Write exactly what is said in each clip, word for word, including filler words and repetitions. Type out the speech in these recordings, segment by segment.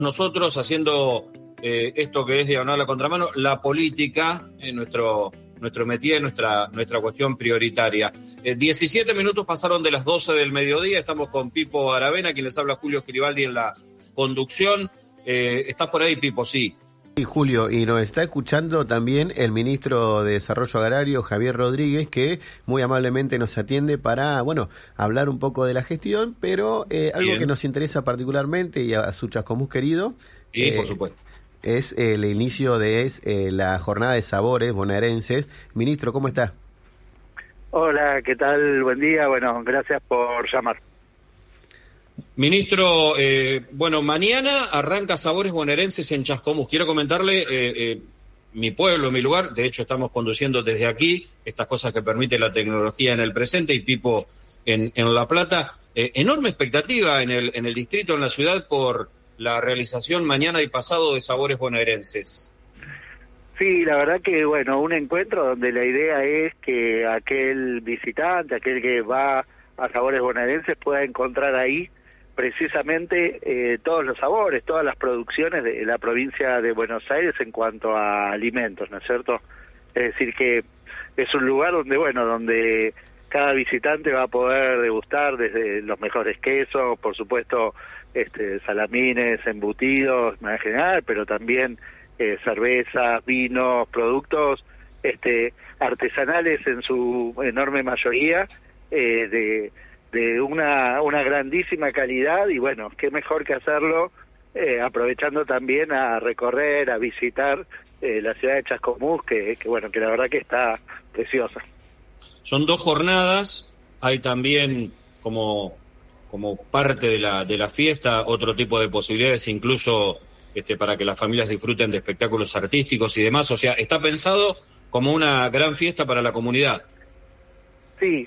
nosotros haciendo eh, esto que es Diagonal a Contramano, la política, eh, nuestro, nuestro métier, nuestra, nuestra cuestión prioritaria. Eh, diecisiete minutos pasaron de las doce del mediodía, estamos con Pipo Aravena, quien les habla Julio Escribaldi en la conducción. Eh, ¿Estás por ahí, Pipo? Sí. Sí, Julio, y nos está escuchando también el ministro de Desarrollo Agrario, Javier Rodríguez, que muy amablemente nos atiende para, bueno, hablar un poco de la gestión, pero eh, algo que nos interesa particularmente y a, a su Chascomús querido. Sí, eh, por supuesto. Es el inicio de es, eh, la jornada de sabores bonaerenses. Ministro, ¿cómo está? Hola, ¿qué tal? Buen día. Bueno, gracias por llamar. Ministro, eh, bueno, mañana arranca Sabores Bonaerenses en Chascomús. Quiero comentarle, eh, eh, mi pueblo, mi lugar, de hecho estamos conduciendo desde aquí, estas cosas que permite la tecnología en el presente, y Pipo en, en La Plata. Eh, enorme expectativa en el, en el distrito, en la ciudad, por la realización mañana y pasado de Sabores Bonaerenses. Sí, la verdad que, bueno, un encuentro donde la idea es que aquel visitante, aquel que va a Sabores Bonaerenses pueda encontrar ahí precisamente eh, todos los sabores, todas las producciones de la provincia de Buenos Aires en cuanto a alimentos, ¿no es cierto? Es decir, que es un lugar donde, bueno, donde cada visitante va a poder degustar desde los mejores quesos, por supuesto, este, salamines, embutidos, en general, pero también eh, cervezas, vinos, productos este, artesanales en su enorme mayoría, eh, de de una una grandísima calidad, y bueno, qué mejor que hacerlo eh, aprovechando también a recorrer, a visitar eh, la ciudad de Chascomús, que, que bueno, que la verdad que está preciosa. Son dos jornadas, hay también como como parte de la de la fiesta otro tipo de posibilidades, incluso este para que las familias disfruten de espectáculos artísticos y demás, o sea, está pensado como una gran fiesta para la comunidad. Sí,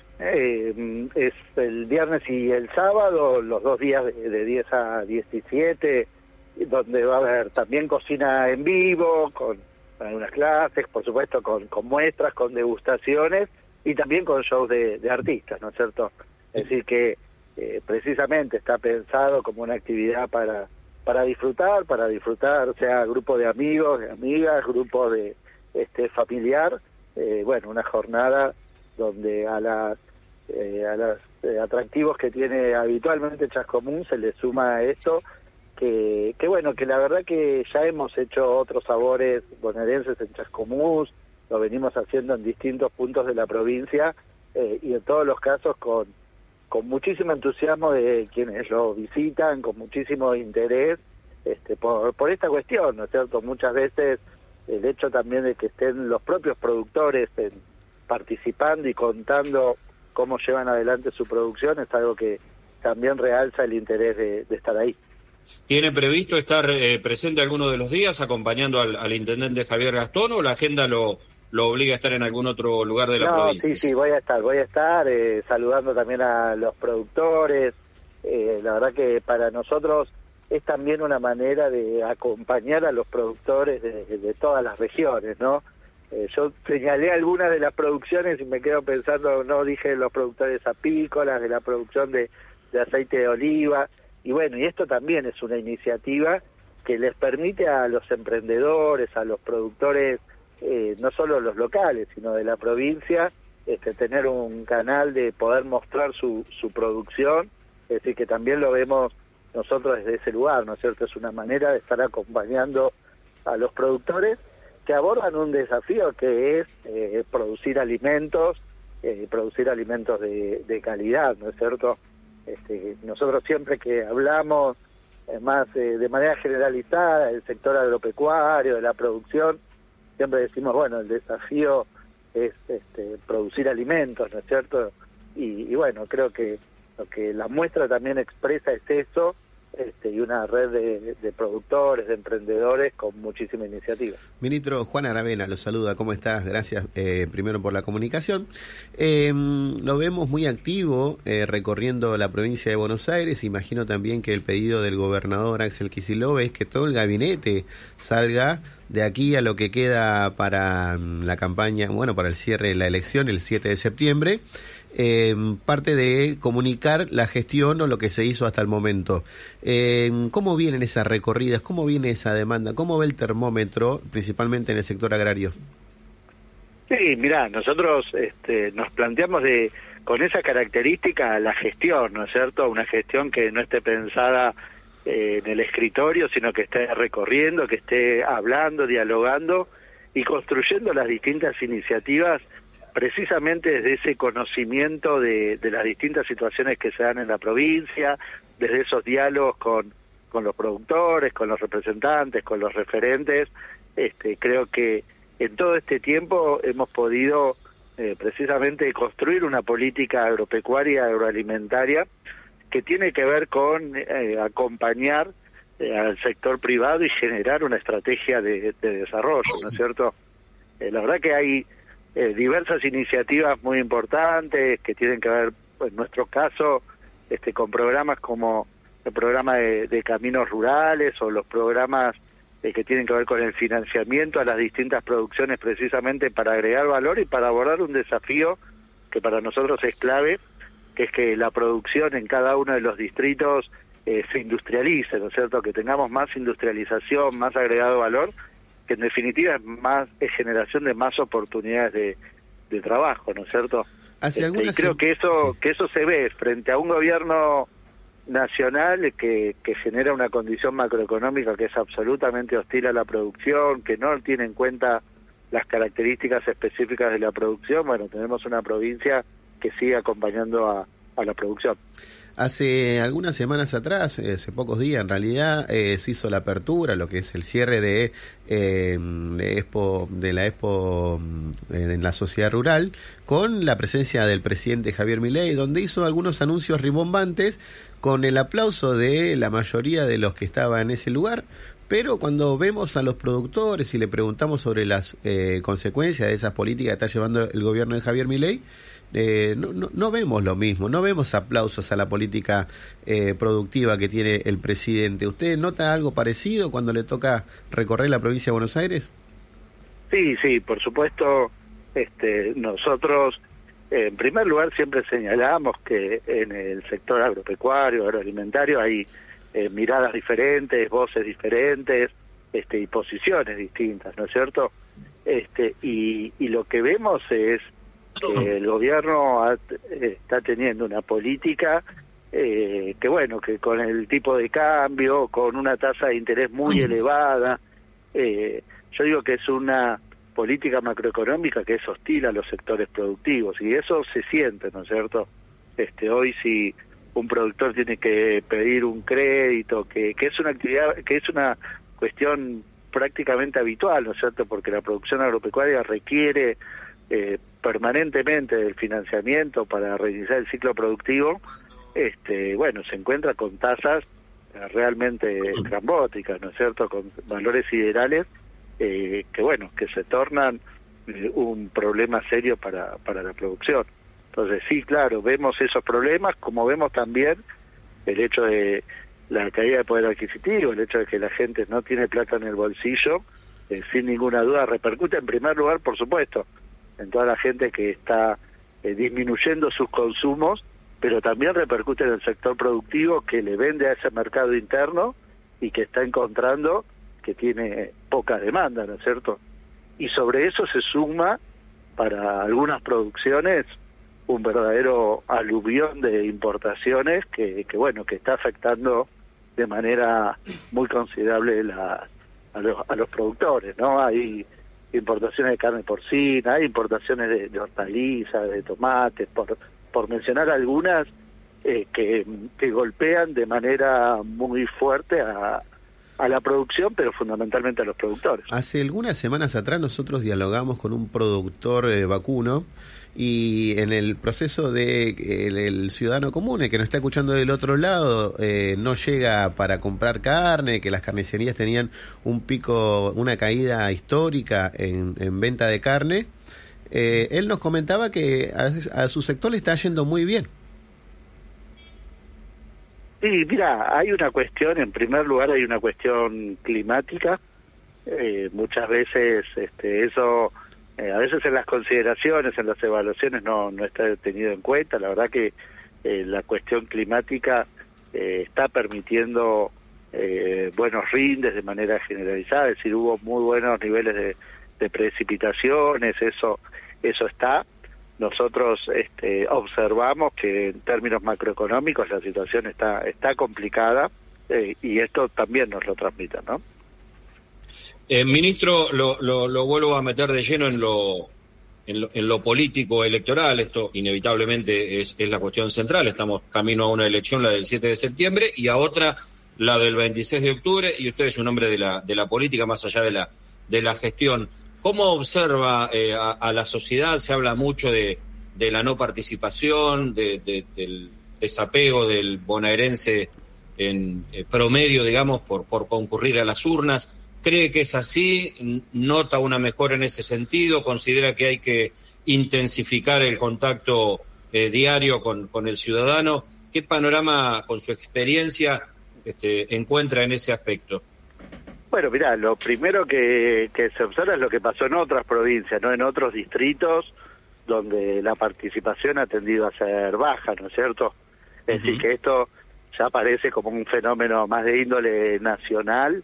eh, es el viernes y el sábado, los dos días de, de diez a diecisiete, donde va a haber también cocina en vivo, con algunas clases, por supuesto, con, con muestras, con degustaciones, y también con shows de, de artistas, ¿no es cierto? Es decir, que eh, precisamente está pensado como una actividad para, para disfrutar, para disfrutar, sea grupo de amigos, de amigas, grupo de este familiar, eh, bueno, una jornada donde a las eh, a los eh, atractivos que tiene habitualmente Chascomús se le suma esto, que, que bueno, que la verdad que ya hemos hecho otros sabores bonaerenses en Chascomús, lo venimos haciendo en distintos puntos de la provincia, eh, y en todos los casos con, con muchísimo entusiasmo de quienes lo visitan, con muchísimo interés este, por, por esta cuestión, ¿no es cierto? Muchas veces el hecho también de que estén los propios productores en participando y contando cómo llevan adelante su producción es algo que también realza el interés de, de estar ahí. ¿Tiene previsto estar eh, presente alguno de los días acompañando al, al intendente Javier Gastón, o la agenda lo, lo obliga a estar en algún otro lugar de la no, provincia? Sí, sí, voy a estar, voy a estar eh, saludando también a los productores. Eh, la verdad que para nosotros es también una manera de acompañar a los productores de, de todas las regiones, ¿no? Eh, yo señalé algunas de las producciones y me quedo pensando, no dije los productores apícolas, de la producción de, de aceite de oliva, y bueno, y esto también es una iniciativa que les permite a los emprendedores, a los productores, eh, no solo los locales, sino de la provincia, este, tener un canal de poder mostrar su, su producción, es decir, que también lo vemos nosotros desde ese lugar, ¿no es cierto? Es una manera de estar acompañando a los productores que abordan un desafío que es eh, producir alimentos, eh, producir alimentos de, de calidad, ¿no es cierto? Este, nosotros siempre que hablamos eh, más eh, de manera generalizada del sector agropecuario, de la producción, siempre decimos, bueno, el desafío es este, producir alimentos, ¿no es cierto? Y, y bueno, creo que lo que la muestra también expresa es eso, Este, y una red de, de productores, de emprendedores con muchísima iniciativa. Ministro Juan Aravena lo saluda, ¿cómo estás? Gracias eh, primero por la comunicación. Eh, lo vemos muy activo eh, recorriendo la provincia de Buenos Aires. Imagino también que el pedido del gobernador Axel Kicillof es que todo el gabinete salga de aquí a lo que queda para la campaña, bueno, para el cierre de la elección el siete de septiembre. eh, parte de comunicar la gestión o lo que se hizo hasta el momento. Eh, ¿Cómo vienen esas recorridas? ¿Cómo viene esa demanda? ¿Cómo ve el termómetro, principalmente en el sector agrario? Sí, mirá, nosotros este, nos planteamos de con esa característica la gestión, ¿no es cierto? Una gestión que no esté pensada eh, en el escritorio, sino que esté recorriendo, que esté hablando, dialogando y construyendo las distintas iniciativas precisamente desde ese conocimiento de, de las distintas situaciones que se dan en la provincia, desde esos diálogos con, con los productores, con los representantes, con los referentes. Este, creo que en todo este tiempo hemos podido eh, precisamente construir una política agropecuaria, agroalimentaria, que tiene que ver con eh, acompañar eh, al sector privado y generar una estrategia de, de desarrollo, ¿no es cierto? Eh, la verdad que hay eh, diversas iniciativas muy importantes que tienen que ver, en nuestro caso, este, con programas como el programa de, de caminos rurales o los programas eh, que tienen que ver con el financiamiento a las distintas producciones precisamente para agregar valor y para abordar un desafío que para nosotros es clave, que es que la producción en cada uno de los distritos eh, se industrialice, ¿no es cierto? Que tengamos más industrialización, más agregado valor, que en definitiva es más es generación de más oportunidades de, de trabajo, ¿no es cierto? Hace Este, y creo que eso sí. que eso se ve frente a un gobierno nacional que, que genera una condición macroeconómica que es absolutamente hostil a la producción, que no tiene en cuenta las características específicas de la producción. Bueno, tenemos una provincia que sigue acompañando a, a la producción. Hace algunas semanas atrás, hace pocos días en realidad, eh, se hizo la apertura, lo que es el cierre de, eh, de, Expo, de la Expo eh, en la sociedad rural, con la presencia del presidente Javier Milei, donde hizo algunos anuncios rimbombantes con el aplauso de la mayoría de los que estaban en ese lugar. Pero cuando vemos a los productores y le preguntamos sobre las eh, consecuencias de esas políticas que está llevando el gobierno de Javier Milei, eh, no, no, no vemos lo mismo, no vemos aplausos a la política eh, productiva que tiene el presidente. ¿Usted nota algo parecido cuando le toca recorrer la provincia de Buenos Aires? Sí, sí, por supuesto. Este, nosotros, eh, en primer lugar, siempre señalamos que en el sector agropecuario, agroalimentario, hay Eh, miradas diferentes, voces diferentes, este, y posiciones distintas, ¿no es cierto? Este, y, y lo que vemos es que el gobierno ha, está teniendo una política eh, que, bueno, que con el tipo de cambio, con una tasa de interés muy elevada, eh, yo digo que es una política macroeconómica que es hostil a los sectores productivos, y eso se siente, ¿no es cierto? Este, hoy si un productor tiene que pedir un crédito, que, que es una actividad, que es una cuestión prácticamente habitual, ¿no es cierto? Porque la producción agropecuaria requiere eh, permanentemente del financiamiento para reiniciar el ciclo productivo. Este, bueno, se encuentra con tasas eh, realmente estrambóticas, ¿no es cierto? Con valores siderales eh, que, bueno, que se tornan eh, un problema serio para, para la producción. Entonces, sí, claro, vemos esos problemas, como vemos también el hecho de la caída de poder adquisitivo, el hecho de que la gente no tiene plata en el bolsillo, eh, sin ninguna duda repercute en primer lugar, por supuesto, en toda la gente que está eh, disminuyendo sus consumos, pero también repercute en el sector productivo que le vende a ese mercado interno y que está encontrando que tiene poca demanda, ¿no es cierto? Y sobre eso se suma para algunas producciones un verdadero aluvión de importaciones que, que bueno, que está afectando de manera muy considerable la, a, los, a los productores, ¿no? Hay importaciones de carne porcina, hay importaciones de, de hortalizas, de tomates, por, por mencionar algunas eh, que, que golpean de manera muy fuerte a, a la producción, pero fundamentalmente a los productores. Hace algunas semanas atrás nosotros dialogamos con un productor eh, vacuno, y en el proceso de el, el ciudadano común, el que nos está escuchando del otro lado, eh, no llega para comprar carne, que las carnicerías tenían un pico, una caída histórica en, en venta de carne, eh, él nos comentaba que a, a su sector le está yendo muy bien. Sí, mira, hay una cuestión, en primer lugar hay una cuestión climática, eh, muchas veces este, eso eh, a veces en las consideraciones, en las evaluaciones no, no está tenido en cuenta. La verdad que eh, la cuestión climática eh, está permitiendo eh, buenos rindes de manera generalizada, es decir, hubo muy buenos niveles de, de precipitaciones, eso, eso está. Nosotros este, observamos que en términos macroeconómicos la situación está, está complicada eh, y esto también nos lo transmite, ¿no? Eh, ministro, lo, lo, lo vuelvo a meter de lleno en lo, en lo, en lo político electoral. Esto inevitablemente es, es la cuestión central. Estamos camino a una elección, la del siete de septiembre, y a otra, la del veintiséis de octubre, y usted es un hombre de la, de la política más allá de la, de la gestión. ¿Cómo observa eh, a, a la sociedad? Se habla mucho de, de la no participación, de, de, del desapego del bonaerense en eh, promedio, digamos, por, por concurrir a las urnas. ¿Cree que es así? ¿Nota una mejora en ese sentido? ¿Considera que hay que intensificar el contacto eh, diario con, con el ciudadano? ¿Qué panorama, con su experiencia, este, encuentra en ese aspecto? Bueno, mirá, lo primero que, que se observa es lo que pasó en otras provincias, no en otros distritos, donde la participación ha tendido a ser baja, ¿no es cierto? Es uh-huh. decir, que esto ya parece como un fenómeno más de índole nacional,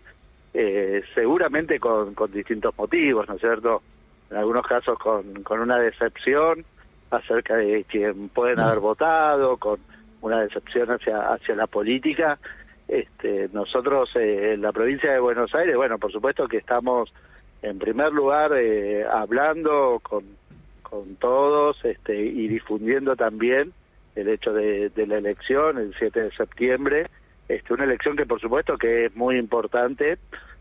eh, seguramente con, con distintos motivos, ¿no es cierto? En algunos casos con, con una decepción acerca de quien pueden haber votado, con una decepción hacia, hacia la política. Este, nosotros eh, en la provincia de Buenos Aires, bueno, por supuesto que estamos en primer lugar eh, hablando con, con todos este, y difundiendo también el hecho de, de la elección el siete de septiembre, este, una elección que por supuesto que es muy importante,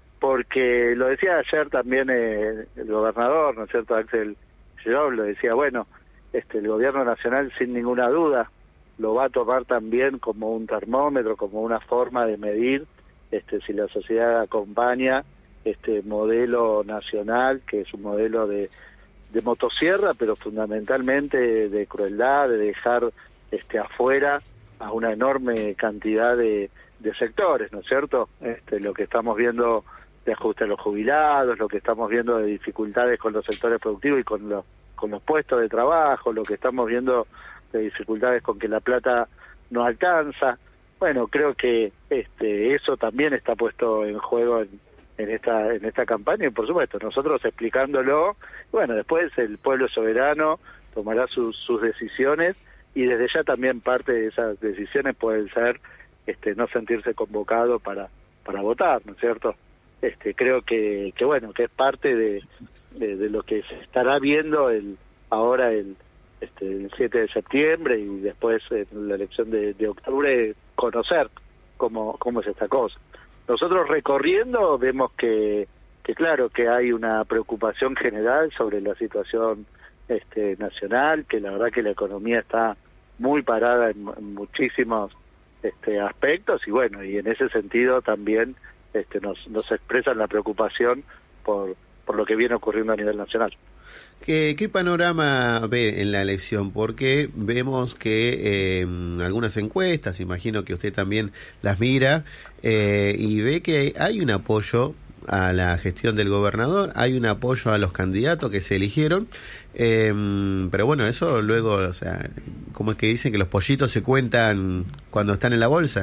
porque lo decía ayer también eh, el gobernador, ¿no es cierto?, Axel Kicillof, lo decía, bueno, este, el gobierno nacional sin ninguna duda lo va a tomar también como un termómetro, como una forma de medir este, si la sociedad acompaña este modelo nacional, que es un modelo de, de motosierra, pero fundamentalmente de crueldad, de dejar este, afuera a una enorme cantidad de, de sectores, ¿no es cierto? Este, lo que estamos viendo de ajuste a los jubilados, lo que estamos viendo de dificultades con los sectores productivos y con los, con los puestos de trabajo, lo que estamos viendo de dificultades con que la plata no alcanza. Bueno, creo que este eso también está puesto en juego en, en esta en esta campaña y por supuesto nosotros explicándolo, bueno, después el pueblo soberano tomará sus, sus decisiones y desde ya también parte de esas decisiones pueden ser este no sentirse convocado para para votar, ¿no es cierto? Este creo que, que bueno, que es parte de, de, de lo que se estará viendo el ahora el Este, el siete de septiembre y después en la elección de, de octubre conocer cómo, cómo es esta cosa. Nosotros recorriendo vemos que, que claro que hay una preocupación general sobre la situación este, nacional, que la verdad que la economía está muy parada en, en muchísimos este, aspectos y bueno, y en ese sentido también este, nos, nos expresan la preocupación por, por lo que viene ocurriendo a nivel nacional. ¿Qué, ¿Qué panorama ve en la elección? Porque vemos que eh, algunas encuestas, imagino que usted también las mira, eh, y ve que hay un apoyo a la gestión del gobernador, hay un apoyo a los candidatos que se eligieron, eh, pero bueno, eso luego, o sea, ¿cómo es que dicen que los pollitos se cuentan cuando están en la bolsa?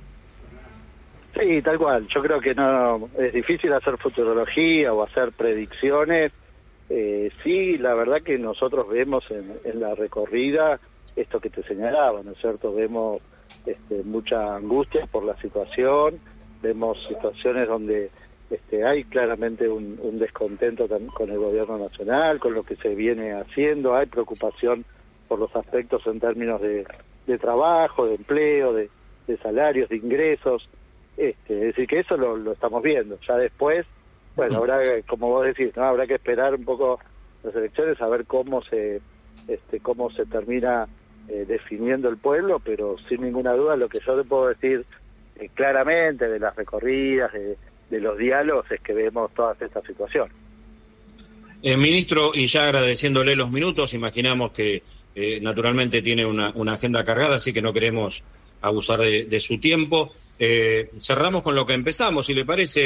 Sí, tal cual. Yo creo que no es difícil hacer futurología o hacer predicciones. Eh, sí, la verdad que nosotros vemos en, en la recorrida esto que te señalaba, ¿no es cierto? Vemos este, mucha angustia por la situación, vemos situaciones donde este, hay claramente un, un descontento con el gobierno nacional, con lo que se viene haciendo, hay preocupación por los aspectos en términos de, de trabajo, de empleo, de, de salarios, de ingresos, este, es decir, que eso lo, lo estamos viendo. Ya después, bueno, habrá, como vos decís, ¿no? Habrá que esperar un poco las elecciones a ver cómo se este cómo se termina eh, definiendo el pueblo, pero sin ninguna duda lo que yo te puedo decir eh, claramente de las recorridas, de, de los diálogos, es que vemos todas estas situaciones. Eh, ministro, y ya agradeciéndole los minutos, imaginamos que eh, naturalmente tiene una, una agenda cargada, así que no queremos abusar de, de su tiempo. Eh, cerramos con lo que empezamos, si le parece.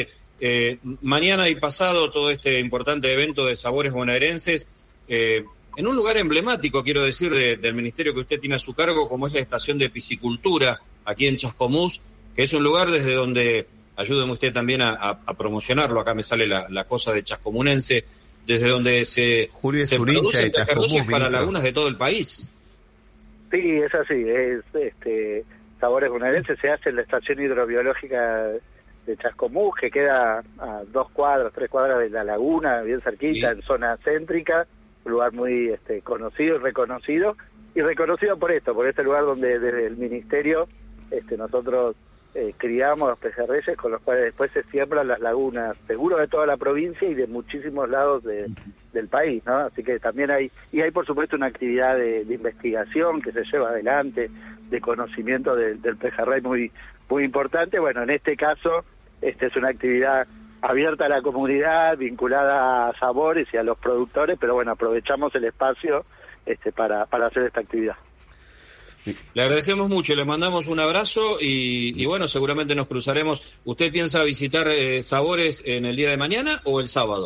Eh, mañana y pasado todo este importante evento de sabores bonaerenses, eh, en un lugar emblemático, quiero decir, de, del ministerio que usted tiene a su cargo, como es la estación de piscicultura aquí en Chascomús, que es un lugar desde donde, ayúdeme usted también a, a, a promocionarlo, acá me sale la, la cosa de chascomunense, desde donde se, Julio se producen pejerreyes para lagunas de todo el país. Sí, es así, es este Sabores Bonaerenses se hace en la estación hidrobiológica de Chascomús, que queda a dos cuadras, tres cuadras de la laguna, bien cerquita, sí, en zona céntrica, un lugar muy este, conocido y reconocido, y reconocido por esto, por este lugar donde desde el ministerio este, nosotros eh, criamos los pejerreyes con los cuales después se siembran las lagunas, seguros de toda la provincia y de muchísimos lados de, del país, ¿no? Así que también hay, y hay por supuesto una actividad de, de investigación que se lleva adelante, de conocimiento de, del pejerrey muy muy importante. Bueno, en este caso este es una actividad abierta a la comunidad, vinculada a sabores y a los productores, pero bueno, aprovechamos el espacio este para, para hacer esta actividad. Le agradecemos mucho, le mandamos un abrazo y, y bueno, seguramente nos cruzaremos. ¿Usted piensa visitar eh, Sabores en el día de mañana o el sábado?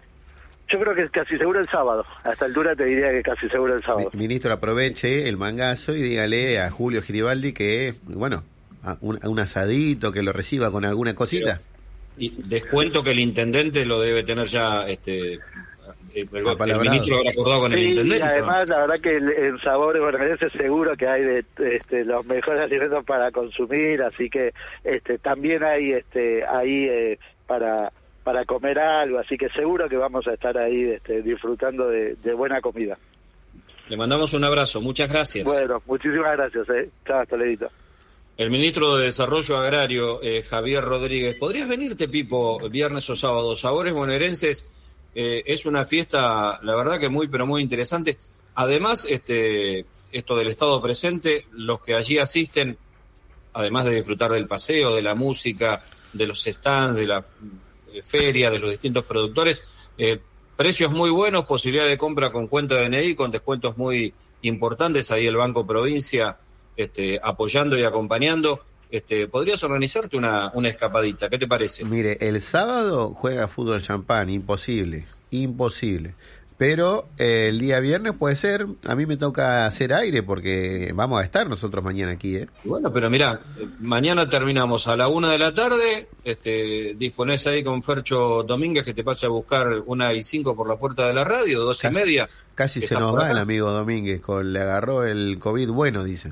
Yo creo que es casi seguro el sábado. A esta altura te diría que casi seguro el sábado. Ministro, aproveche el mangazo y dígale a Julio Giribaldi que, bueno, a un, a un asadito, que lo reciba con alguna cosita. Y descuento que el intendente lo debe tener ya, este, el, el ministro habrá acordado con sí, el intendente. Y además, ¿no? La verdad que el, el Sabores Bonaerenses seguro que hay de este, los mejores alimentos para consumir, así que este también hay este ahí eh, para para comer algo, así que seguro que vamos a estar ahí este, disfrutando de, de buena comida. Le mandamos un abrazo, muchas gracias. Bueno, muchísimas gracias, eh. Chao, hasta luego. El ministro de Desarrollo Agrario, eh, Javier Rodríguez. ¿Podrías venirte, Pipo, viernes o sábado? Sabores Bonaerenses eh, es una fiesta, la verdad que muy, pero muy interesante. Además, este, esto del estado presente, los que allí asisten, además de disfrutar del paseo, de la música, de los stands, de la feria, de los distintos productores, eh, precios muy buenos, posibilidad de compra con cuenta de D N I, con descuentos muy importantes, ahí el Banco Provincia este, apoyando y acompañando. Este, ¿podrías organizarte una, una escapadita? ¿Qué te parece? Mire, el sábado juega fútbol champán, imposible, imposible. Pero eh, el día viernes puede ser, a mí me toca hacer aire porque vamos a estar nosotros mañana aquí, ¿eh? Bueno, pero mirá, mañana terminamos a la una de la tarde, este, disponés ahí con Fercho Domínguez que te pase a buscar una y cinco por la puerta de la radio, dos y media. Casi se nos va el amigo Domínguez, con, le agarró el COVID bueno, dice.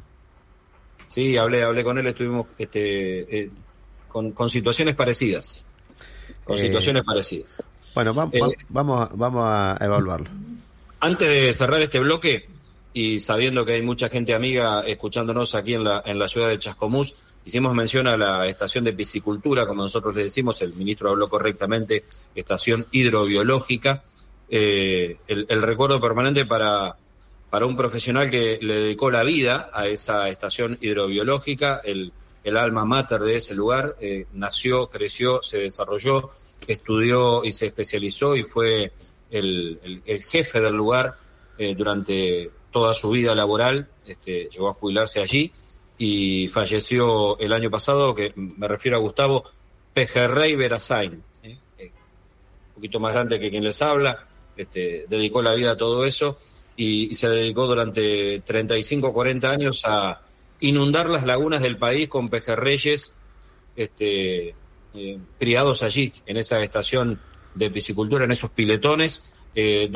Sí, hablé, hablé con él, estuvimos este, eh, con, con situaciones parecidas, con eh, situaciones parecidas. Bueno, vamos, eh, vamos, vamos a evaluarlo. Antes de cerrar este bloque, y sabiendo que hay mucha gente amiga escuchándonos aquí en la, en la ciudad de Chascomús, hicimos mención a la estación de piscicultura, como nosotros le decimos, el ministro habló correctamente, estación hidrobiológica, eh, el, el recuerdo permanente para, para un profesional que le dedicó la vida a esa estación hidrobiológica, el, el alma mater de ese lugar, eh, nació, creció, se desarrolló, estudió y se especializó y fue el, el, el jefe del lugar eh, durante toda su vida laboral, este, llegó a jubilarse allí y falleció el año pasado, que me refiero a Gustavo Pejerrey Verazain, ¿eh? Eh, un poquito más grande que quien les habla, este, dedicó la vida a todo eso y, y se dedicó durante treinta y cinco, cuarenta años a inundar las lagunas del país con pejerreyes este, Eh, criados allí, en esa estación de piscicultura, en esos piletones, eh,